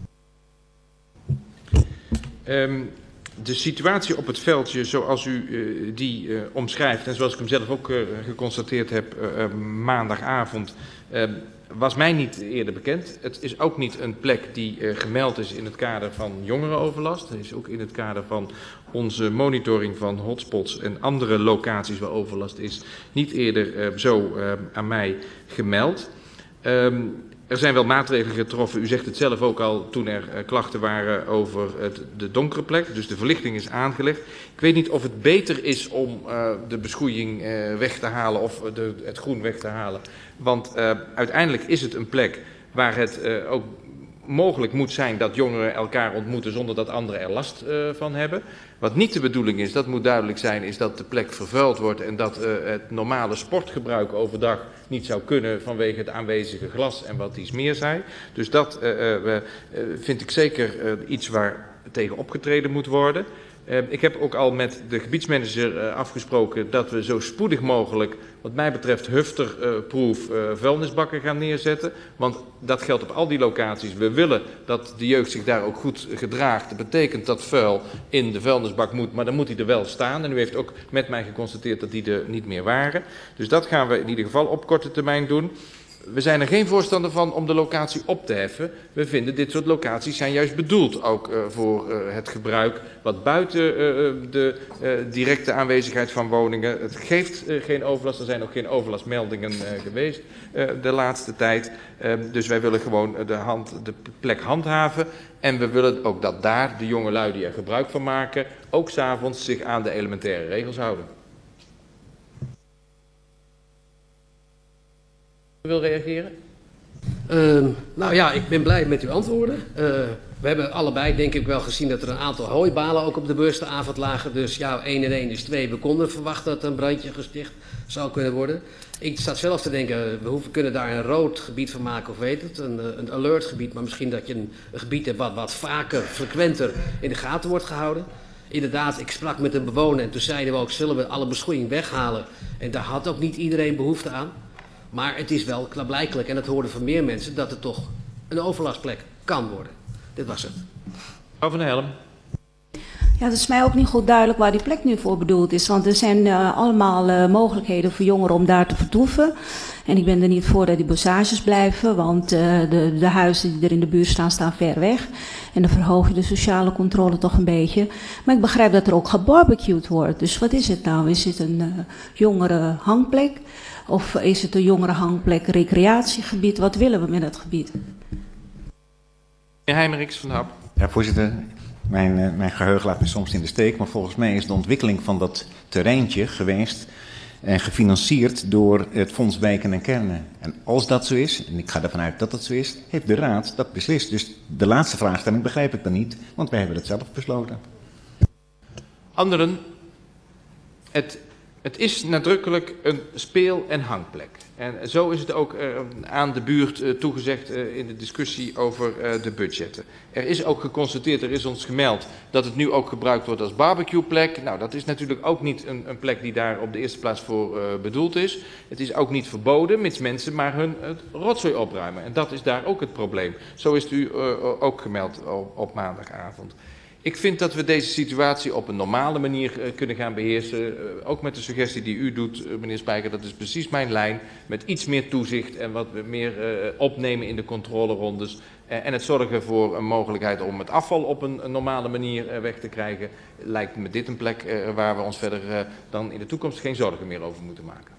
De situatie op het veldje zoals u die omschrijft en zoals ik hem zelf ook geconstateerd heb maandagavond, was mij niet eerder bekend. Het is ook niet een plek die gemeld is in het kader van jongerenoverlast. Het is ook in het kader van onze monitoring van hotspots en andere locaties waar overlast is niet eerder zo aan mij gemeld. Er zijn wel maatregelen getroffen, u zegt het zelf ook al, toen er klachten waren over de donkere plek. Dus de verlichting is aangelegd. Ik weet niet of het beter is om de beschoeiing weg te halen of het groen weg te halen. Want uiteindelijk is het een plek waar het ook mogelijk moet zijn dat jongeren elkaar ontmoeten zonder dat anderen er last van hebben. Wat niet de bedoeling is, dat moet duidelijk zijn, is dat de plek vervuild wordt en dat het normale sportgebruik overdag niet zou kunnen vanwege het aanwezige glas en wat iets meer zei. Dus dat vind ik zeker iets waar tegen opgetreden moet worden. Ik heb ook al met de gebiedsmanager afgesproken dat we zo spoedig mogelijk, wat mij betreft, hufterproof vuilnisbakken gaan neerzetten. Want dat geldt op al die locaties. We willen dat de jeugd zich daar ook goed gedraagt. Dat betekent dat vuil in de vuilnisbak moet, maar dan moet hij er wel staan. En u heeft ook met mij geconstateerd dat die er niet meer waren. Dus dat gaan we in ieder geval op korte termijn doen. We zijn er geen voorstander van om de locatie op te heffen. We vinden dit soort locaties zijn juist bedoeld ook voor het gebruik wat buiten de directe aanwezigheid van woningen. Het geeft geen overlast, er zijn ook geen overlastmeldingen geweest de laatste tijd. Dus wij willen gewoon de plek handhaven. En we willen ook dat daar de jongelui die er gebruik van maken, ook 's avonds zich aan de elementaire regels houden. Wil reageren? Nou ja, ik ben blij met uw antwoorden. We hebben allebei denk ik wel gezien dat er een aantal hooibalen ook op de beurstenavond lagen. Dus ja, 1 en 1 is 2. We konden verwachten dat een brandje gesticht zou kunnen worden. Ik zat zelf te denken, we kunnen daar een rood gebied van maken of weet het. Een alert gebied, maar misschien dat je een gebied hebt wat vaker, frequenter in de gaten wordt gehouden. Inderdaad, ik sprak met een bewoner en toen zeiden we ook, zullen we alle beschoeiing weghalen? En daar had ook niet iedereen behoefte aan. Maar het is wel klaarblijkelijk, en dat hoorden van meer mensen, dat het toch een overlastplek kan worden. Dit was het. Mevrouw Van Helm. Ja, het is mij ook niet goed duidelijk waar die plek nu voor bedoeld is. Want er zijn allemaal mogelijkheden voor jongeren om daar te vertoeven. En ik ben er niet voor dat die bossages blijven, want de huizen die er in de buurt staan, staan ver weg. En dan verhoog je de sociale controle toch een beetje. Maar ik begrijp dat er ook gebarbecued wordt. Dus wat is het nou? Is het een jongere hangplek? Of is het een jongere hangplek, recreatiegebied? Wat willen we met het gebied? Meneer Heijmeriks van Hap. Ja, voorzitter. Mijn geheugen laat me soms in de steek, maar volgens mij is de ontwikkeling van dat terreintje geweest en gefinancierd door het Fonds Wijken en Kernen. En als dat zo is, en ik ga ervan uit dat dat zo is, heeft de Raad dat beslist. Dus de laatste vraagstelling begrijp ik dan niet, want wij hebben het zelf besloten. Anderen, het is nadrukkelijk een speel- en hangplek. En zo is het ook aan de buurt toegezegd in de discussie over de budgetten. Er is ook geconstateerd, er is ons gemeld, dat het nu ook gebruikt wordt als barbecueplek. Nou, dat is natuurlijk ook niet een plek die daar op de eerste plaats voor bedoeld is. Het is ook niet verboden, mits mensen maar hun rotzooi opruimen. En dat is daar ook het probleem. Zo is het u ook gemeld op maandagavond. Ik vind dat we deze situatie op een normale manier kunnen gaan beheersen. Ook met de suggestie die u doet, meneer Spijker, dat is precies mijn lijn. Met iets meer toezicht en wat meer opnemen in de controlerondes. En het zorgen voor een mogelijkheid om het afval op een normale manier weg te krijgen. Lijkt me dit een plek waar we ons verder dan in de toekomst geen zorgen meer over moeten maken.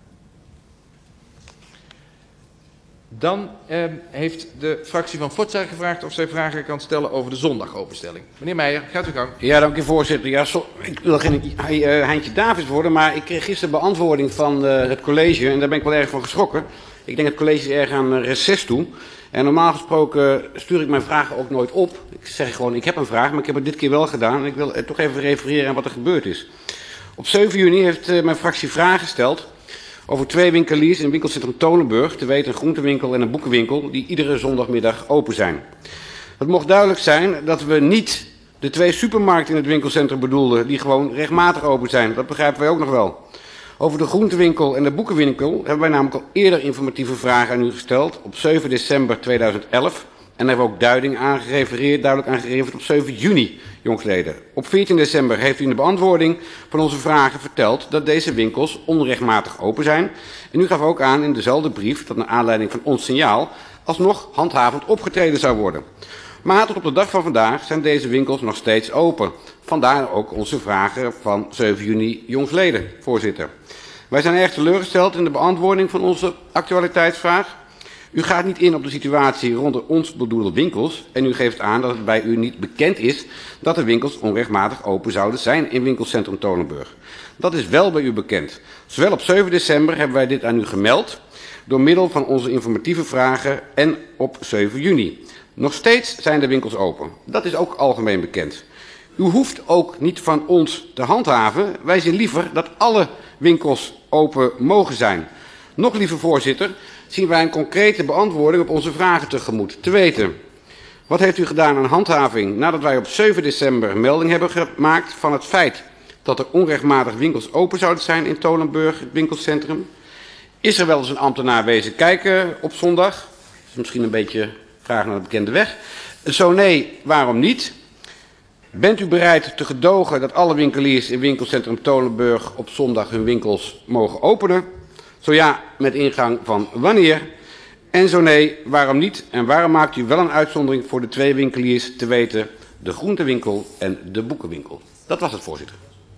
Dan heeft de fractie van Forza gevraagd of zij vragen kan stellen over de zondagopenstelling. Meneer Meijer, gaat u gang. Ja, dank u voorzitter. Ja, ik wil geen Heintje Davids worden, maar ik kreeg gisteren beantwoording van het college en daar ben ik wel erg van geschrokken. Ik denk het college is erg aan reces toe. En normaal gesproken stuur ik mijn vragen ook nooit op. Ik zeg gewoon, ik heb een vraag, maar ik heb het dit keer wel gedaan. En ik wil toch even refereren aan wat er gebeurd is. Op 7 juni heeft mijn fractie vragen gesteld over 2 winkeliers in winkelcentrum Tolenburg, te weten een groentewinkel en een boekenwinkel, die iedere zondagmiddag open zijn. Het mocht duidelijk zijn dat we niet de 2 supermarkten in het winkelcentrum bedoelden, die gewoon regelmatig open zijn. Dat begrijpen wij ook nog wel. Over de groentewinkel en de boekenwinkel hebben wij namelijk al eerder informatieve vragen aan u gesteld, op 7 december 2011. En daar hebben we ook duidelijk aan gerefereerd op 7 juni, jongsleden. Op 14 december heeft u in de beantwoording van onze vragen verteld dat deze winkels onrechtmatig open zijn. En u gaf ook aan in dezelfde brief dat naar aanleiding van ons signaal alsnog handhavend opgetreden zou worden. Maar tot op de dag van vandaag zijn deze winkels nog steeds open. Vandaar ook onze vragen van 7 juni, jongsleden, voorzitter. Wij zijn erg teleurgesteld in de beantwoording van onze actualiteitsvraag. U gaat niet in op de situatie rond de ons bedoelde winkels en u geeft aan dat het bij u niet bekend is dat de winkels onrechtmatig open zouden zijn in winkelcentrum Tolenburg. Dat is wel bij u bekend. Zowel op 7 december hebben wij dit aan u gemeld door middel van onze informatieve vragen en op 7 juni. Nog steeds zijn de winkels open. Dat is ook algemeen bekend. U hoeft ook niet van ons te handhaven. Wij zien liever dat alle winkels open mogen zijn. Nog liever, voorzitter, zien wij een concrete beantwoording op onze vragen tegemoet. Te weten, wat heeft u gedaan aan handhaving nadat wij op 7 december melding hebben gemaakt van het feit dat er onrechtmatig winkels open zouden zijn in Tolenburg, het winkelcentrum? Is er wel eens een ambtenaar wezen kijken op zondag? Dat is misschien een beetje vraag naar de bekende weg. Zo nee, waarom niet? Bent u bereid te gedogen dat alle winkeliers in winkelcentrum Tolenburg op zondag hun winkels mogen openen? Zo ja, met ingang van wanneer? En zo nee, waarom niet? En waarom maakt u wel een uitzondering voor de 2 winkeliers, te weten de groentewinkel en de boekenwinkel? Dat was het, voorzitter.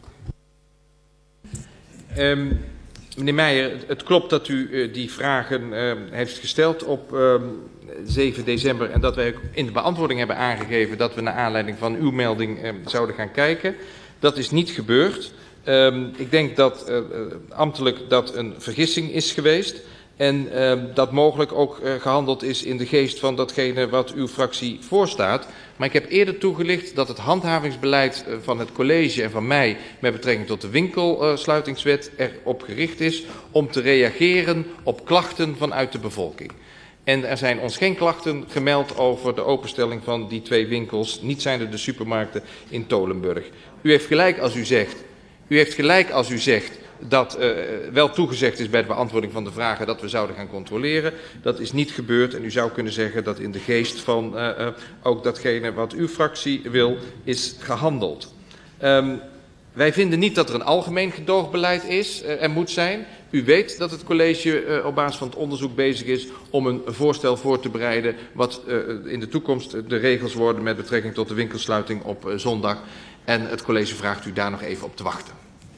Meneer Meijer, het klopt dat u die vragen heeft gesteld op 7 december en dat wij ook in de beantwoording hebben aangegeven dat we naar aanleiding van uw melding zouden gaan kijken. Dat is niet gebeurd. Ik denk dat ambtelijk dat een vergissing is geweest en dat mogelijk ook gehandeld is in de geest van datgene wat uw fractie voorstaat. Maar ik heb eerder toegelicht dat het handhavingsbeleid van het college en van mij met betrekking tot de winkelsluitingswet erop gericht is om te reageren op klachten vanuit de bevolking. En er zijn ons geen klachten gemeld over de openstelling van die 2 winkels, niet zijnde de supermarkten in Tolenburg. U heeft gelijk als u zegt dat wel toegezegd is bij de beantwoording van de vragen dat we zouden gaan controleren. Dat is niet gebeurd en u zou kunnen zeggen dat in de geest van ook datgene wat uw fractie wil is gehandeld. Wij vinden niet dat er een algemeen gedoogbeleid is en moet zijn. U weet dat het college op basis van het onderzoek bezig is om een voorstel voor te bereiden wat in de toekomst de regels worden met betrekking tot de winkelsluiting op zondag. En het college vraagt u daar nog even op te wachten.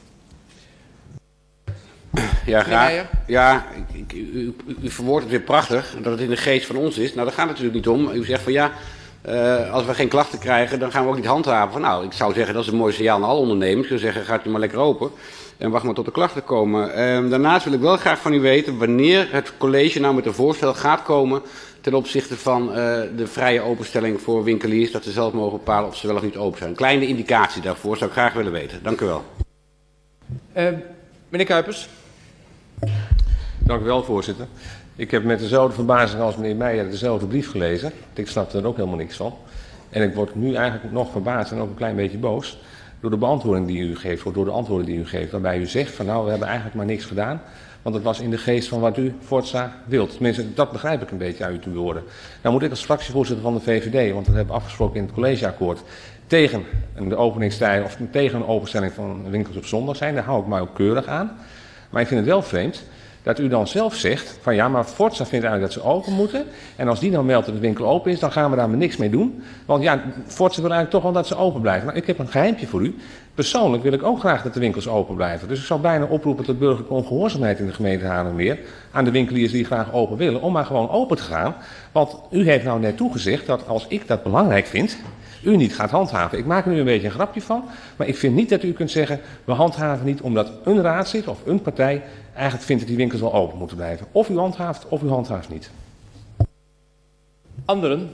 Ja, graag. Ja, u verwoordt het weer prachtig, dat het in de geest van ons is. Nou, daar gaat het natuurlijk niet om. U zegt van ja, als we geen klachten krijgen, dan gaan we ook niet handhaven. Van, nou, ik zou zeggen, dat is een mooi signaal naar alle ondernemers. Ik zou zeggen, gaat u maar lekker open en wacht maar tot de klachten komen. Daarnaast wil ik wel graag van u weten wanneer het college nou met een voorstel gaat komen ten opzichte van de vrije openstelling voor winkeliers, dat ze zelf mogen bepalen of ze wel of niet open zijn. Een kleine indicatie daarvoor zou ik graag willen weten. Dank u wel. Meneer Kuipers. Dank u wel, voorzitter. Ik heb met dezelfde verbazing als meneer Meijer dezelfde brief gelezen. Ik snap er ook helemaal niks van. En ik word nu eigenlijk nog verbaasd en ook een klein beetje boos door de beantwoording die u geeft, of door de antwoorden die u geeft, waarbij u zegt van nou, we hebben eigenlijk maar niks gedaan. Want het was in de geest van wat u, Forza, wilt. Tenminste, dat begrijp ik een beetje uit uw woorden. Nou moet ik als fractievoorzitter van de VVD, want dat hebben we afgesproken in het collegeakkoord, tegen de openingstijden of tegen een openstelling van winkels op zondag zijn. Daar hou ik mij ook keurig aan. Maar ik vind het wel vreemd dat u dan zelf zegt van ja, maar Forza vindt eigenlijk dat ze open moeten. En als die dan meldt dat de winkel open is, dan gaan we daar maar niks mee doen. Want ja, Forza wil eigenlijk toch wel dat ze open blijven. Nou, ik heb een geheimpje voor u. Persoonlijk wil ik ook graag dat de winkels open blijven. Dus ik zou bijna oproepen tot burgerlijke ongehoorzaamheid in de gemeente Haarlemmermeer. Aan de winkeliers die graag open willen, om maar gewoon open te gaan. Want u heeft nou net toegezegd dat als ik dat belangrijk vind, u niet gaat handhaven. Ik maak er nu een beetje een grapje van, maar ik vind niet dat u kunt zeggen, we handhaven niet omdat een raadslid of een partij eigenlijk vindt dat die winkels wel open moeten blijven. Of u handhaaft niet. Anderen?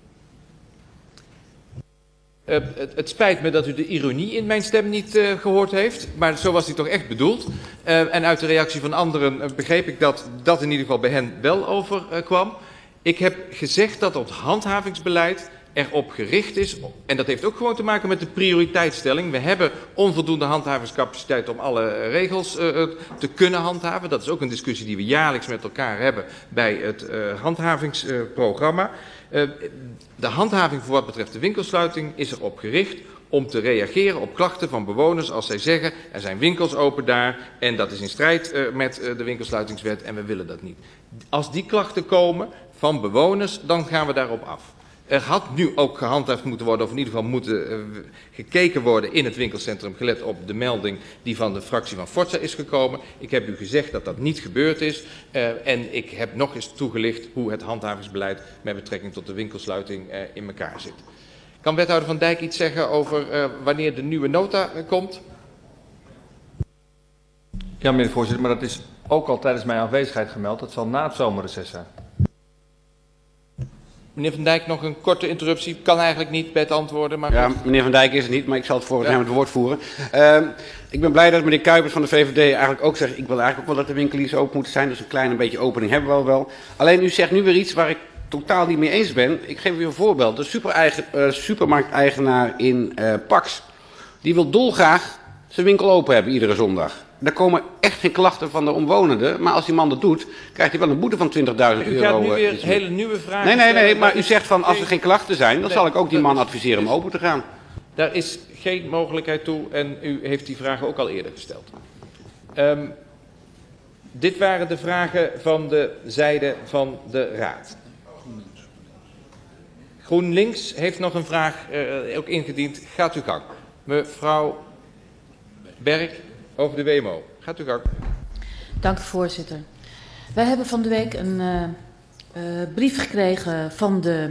Het spijt me dat u de ironie in mijn stem niet gehoord heeft, maar zo was die toch echt bedoeld. En uit de reactie van anderen begreep ik dat dat in ieder geval bij hen wel overkwam. Ik heb gezegd dat het handhavingsbeleid erop gericht is, en dat heeft ook gewoon te maken met de prioriteitsstelling. We hebben onvoldoende handhavingscapaciteit om alle regels te kunnen handhaven. Dat is ook een discussie die we jaarlijks met elkaar hebben bij het handhavingsprogramma. De handhaving voor wat betreft de winkelsluiting is erop gericht om te reageren op klachten van bewoners als zij zeggen er zijn winkels open daar en dat is in strijd met de winkelsluitingswet en we willen dat niet. Als die klachten komen van bewoners, dan gaan we daarop af. Er had nu ook gehandhaafd moeten worden, of in ieder geval moeten gekeken worden in het winkelcentrum, gelet op de melding die van de fractie van Forza is gekomen. Ik heb u gezegd dat dat niet gebeurd is en ik heb nog eens toegelicht hoe het handhavingsbeleid met betrekking tot de winkelsluiting in elkaar zit. Kan wethouder Van Dijk iets zeggen over wanneer de nieuwe nota komt? Ja, meneer de voorzitter, maar dat is ook al tijdens mijn aanwezigheid gemeld. Dat zal na het zomerreces zijn. Meneer Van Dijk, nog een korte interruptie. Kan eigenlijk niet bij het antwoorden. Maar ja, meneer Van Dijk is het niet, maar ik zal het voor hem het woord voeren. Ik ben blij dat meneer Kuipers van de VVD eigenlijk ook zegt, ik wil eigenlijk ook wel dat de winkeliers open moeten zijn. Dus een klein beetje opening hebben we wel. Alleen u zegt nu weer iets waar ik totaal niet mee eens ben. Ik geef u een voorbeeld. De supermarkteigenaar in Pax, die wil dolgraag zijn winkel open hebben iedere zondag. Daar komen echt geen klachten van de omwonenden. Maar als die man dat doet, krijgt hij wel een boete van 20.000 euro. U gaat nu weer hele nieuwe vragen stellen. Nee, maar u zegt van als er geen klachten zijn, dan zal ik ook die man adviseren om open te gaan. Daar is geen mogelijkheid toe en u heeft die vragen ook al eerder gesteld. Dit waren de vragen van de zijde van de Raad. GroenLinks heeft nog een vraag ook ingediend. Gaat u gang. Mevrouw Berg over de WMO. Gaat u gang. Dank u, voorzitter. Wij hebben van de week een brief gekregen van de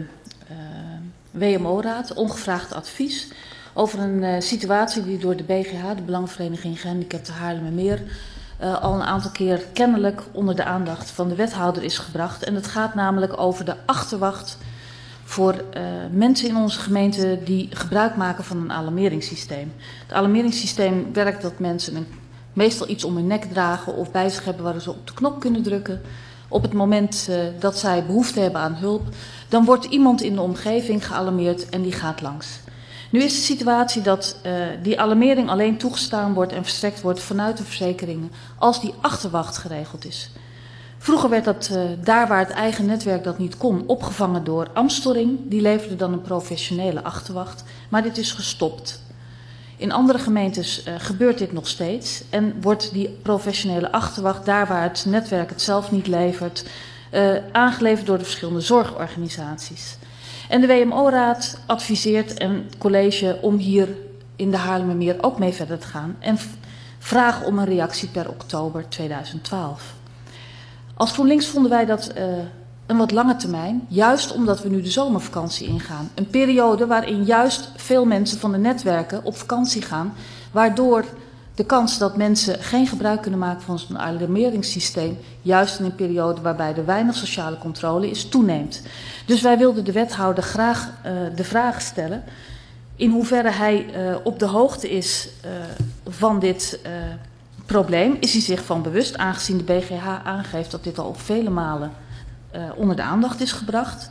WMO-raad, ongevraagd advies, over een situatie die door de BGH, de Belangenvereniging Gehandicapten Haarlemmermeer, al een aantal keer kennelijk onder de aandacht van de wethouder is gebracht. En het gaat namelijk over de achterwacht voor mensen in onze gemeente die gebruik maken van een alarmeringssysteem. Het alarmeringssysteem werkt dat mensen meestal iets om hun nek dragen of bij zich hebben waar ze op de knop kunnen drukken. Op het moment dat zij behoefte hebben aan hulp, dan wordt iemand in de omgeving gealarmeerd en die gaat langs. Nu is de situatie dat die alarmering alleen toegestaan wordt en verstrekt wordt vanuit de verzekeringen als die achterwacht geregeld is. Vroeger werd dat daar waar het eigen netwerk dat niet kon opgevangen door Amstoring. Die leverde dan een professionele achterwacht, maar dit is gestopt. In andere gemeentes gebeurt dit nog steeds en wordt die professionele achterwacht daar waar het netwerk het zelf niet levert aangeleverd door de verschillende zorgorganisaties. En de WMO-raad adviseert het college om hier in de Haarlemmermeer ook mee verder te gaan en vraagt om een reactie per oktober 2012. Als GroenLinks vonden wij dat een wat lange termijn, juist omdat we nu de zomervakantie ingaan. Een periode waarin juist veel mensen van de netwerken op vakantie gaan, waardoor de kans dat mensen geen gebruik kunnen maken van zo'n alarmeringssysteem, juist in een periode waarbij er weinig sociale controle is, toeneemt. Dus wij wilden de wethouder graag de vraag stellen in hoeverre hij op de hoogte is van dit probleem. Is hij zich van bewust, aangezien de BGH aangeeft dat dit al op vele malen onder de aandacht is gebracht.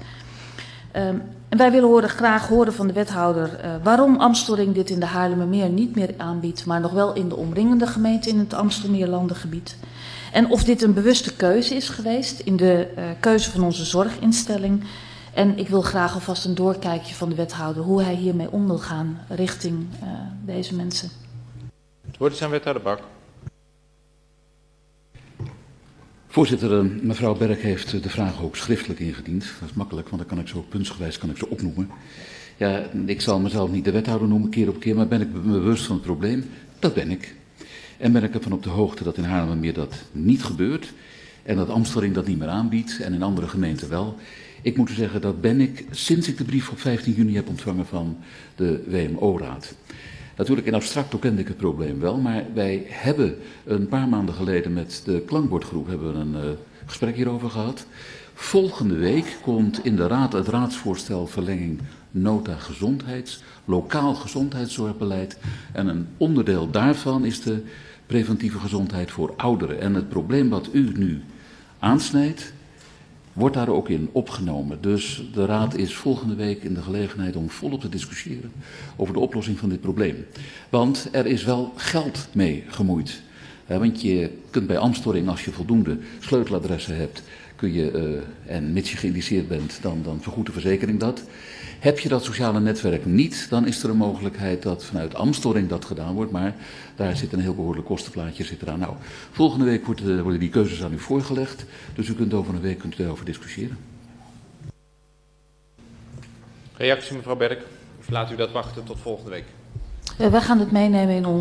En wij willen graag horen van de wethouder waarom Amstoring dit in de Haarlemmermeer niet meer aanbiedt, maar nog wel in de omringende gemeenten in het Amstelmeerlandengebied. En of dit een bewuste keuze is geweest in de keuze van onze zorginstelling. En ik wil graag alvast een doorkijkje van de wethouder hoe hij hiermee om wil gaan richting deze mensen. Het woord is aan wethouder Bak. Voorzitter, mevrouw Berk heeft de vraag ook schriftelijk ingediend. Dat is makkelijk, want dan kan ik zo puntsgewijs opnoemen. Ja, ik zal mezelf niet de wethouder noemen keer op keer, maar ben ik me bewust van het probleem? Dat ben ik. En ben ik ervan op de hoogte dat in Haarlemmermeer dat niet gebeurt. En dat Amstelring dat niet meer aanbiedt en in andere gemeenten wel. Ik moet u zeggen, dat ben ik sinds ik de brief op 15 juni heb ontvangen van de WMO-raad. Natuurlijk, in abstracto kende ik het probleem wel, maar wij hebben een paar maanden geleden met de klankbordgroep hebben een gesprek hierover gehad. Volgende week komt in de raad het raadsvoorstel verlenging nota lokaal gezondheidszorgbeleid. En een onderdeel daarvan is de preventieve gezondheid voor ouderen. En het probleem wat u nu aansnijdt, wordt daar ook in opgenomen. Dus de raad is volgende week in de gelegenheid om volop te discussiëren over de oplossing van dit probleem. Want er is wel geld mee gemoeid. Want je kunt bij Amstelring, als je voldoende sleuteladressen hebt, kun je, en mits je geïndiceerd bent, dan vergoedt de verzekering dat. Heb je dat sociale netwerk niet, dan is er een mogelijkheid dat vanuit Amstelring dat gedaan wordt, maar daar zit een heel behoorlijk kostenplaatje eraan. Nou, volgende week worden die keuzes aan u voorgelegd, dus u kunt over een week daarover discussiëren. Reactie mevrouw Berk, of laat u dat wachten tot volgende week? Wij gaan het meenemen in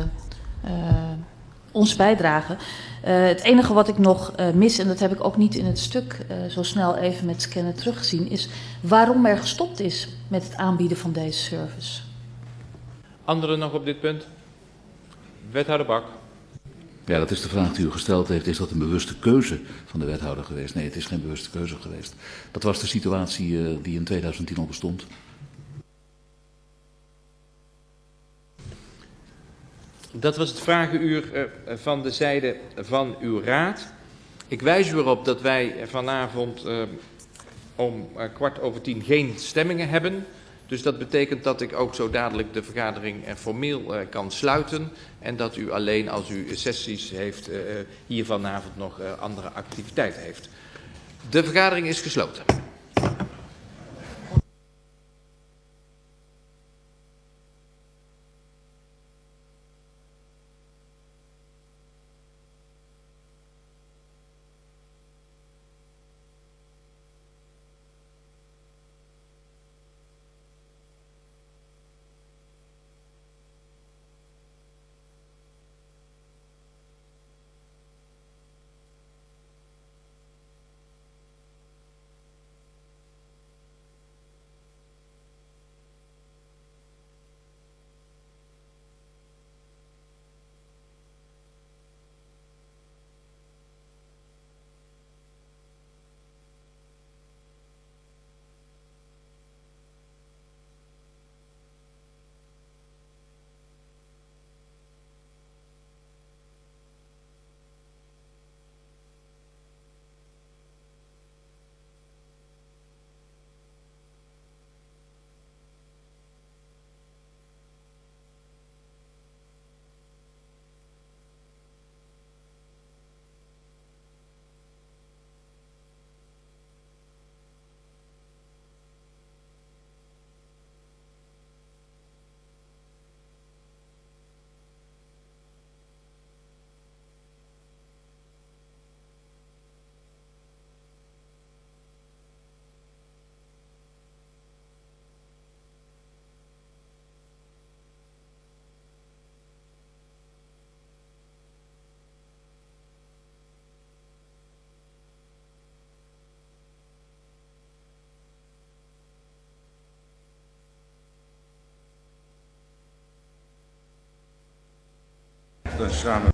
onze bijdrage. Het enige wat ik nog mis, en dat heb ik ook niet in het stuk zo snel even met scannen teruggezien, is waarom er gestopt is met het aanbieden van deze service. Anderen nog op dit punt? Wethouder Bak. Ja, dat is de vraag die u gesteld heeft. Is dat een bewuste keuze van de wethouder geweest? Nee, het is geen bewuste keuze geweest. Dat was de situatie die in 2010 al bestond. Dat was het vragenuur van de zijde van uw raad. Ik wijs u erop dat wij vanavond om 10:15 geen stemmingen hebben. Dus dat betekent dat ik ook zo dadelijk de vergadering formeel kan sluiten. En dat u alleen als u sessies heeft hier vanavond nog andere activiteiten heeft. De vergadering is gesloten. Dan samen.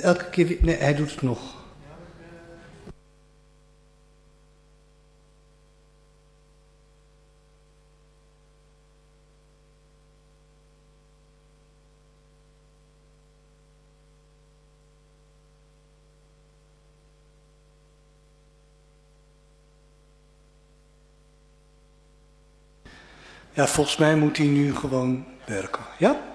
elke keer weer... Nee, hij doet het nog. Ja, volgens mij moet hij nu gewoon werken. Ja?